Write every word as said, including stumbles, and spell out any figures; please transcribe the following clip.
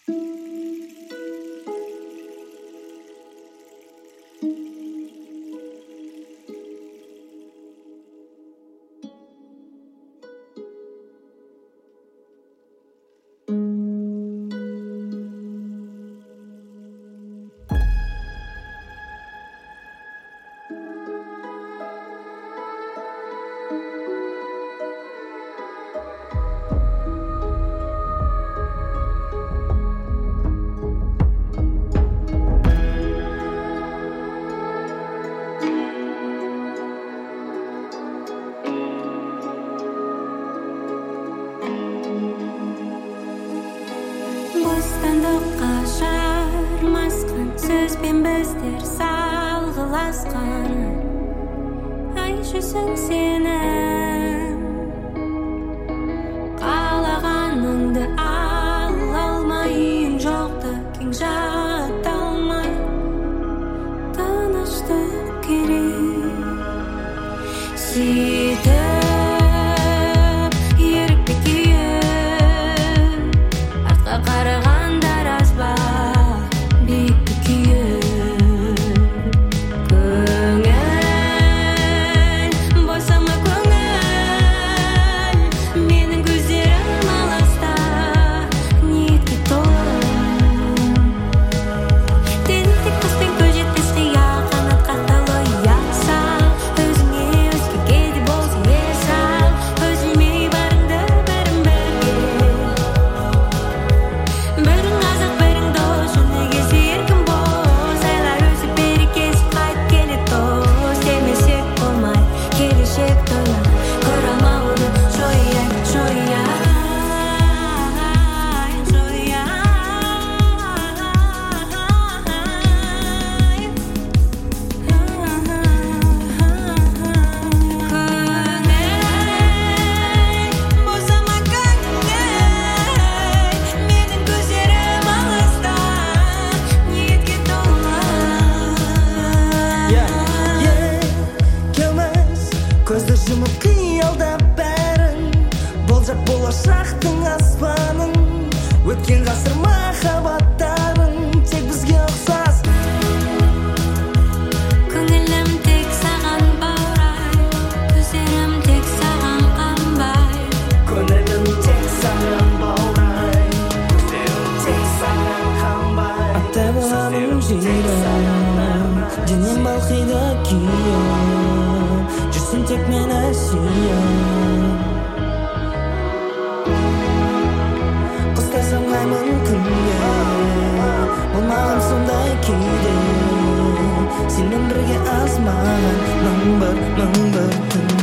Бостандыққа жармасқан сөзбен біздер салғыласқан ай жүзің сенің қалағаныңды ала алмай үйің жоқты кең жата алмай тыныштық керек сөйтіп қарағандар аз ба биікті күйіп көңіл босама көңіл менің көздерім алыста ниетке толы тентек көзбен көз жетпесте я қанат қақталы ұятса өзіңе өзгеге де болса ер сал үзілмей барыңды бірін бірге бірің қазақ бірің дос жөні келсе еркін бос айлар өсіп берекесіп қайтып келеді дос демесек болмай келешек тойлап көре алмауды жояйын жояйын босама көңіл менің көздерім алыста ниетке толы келмес көзді жұмып қиялдап бәрін болжап болашақтың аспанын өткен ғасыр махаббаттарын тек бізге ұқсас көңілім тек саған баурай көздерім тек саған қанбай көңілім тек саған баурай көздерім тек саған қанбай аттай боламын жиырым денем балқиды күйім жүрсің тек мені сүйіп құстай самғаймын күнге болмағым сондай күйде сенмен бірге азмаған мың бір мың бір түн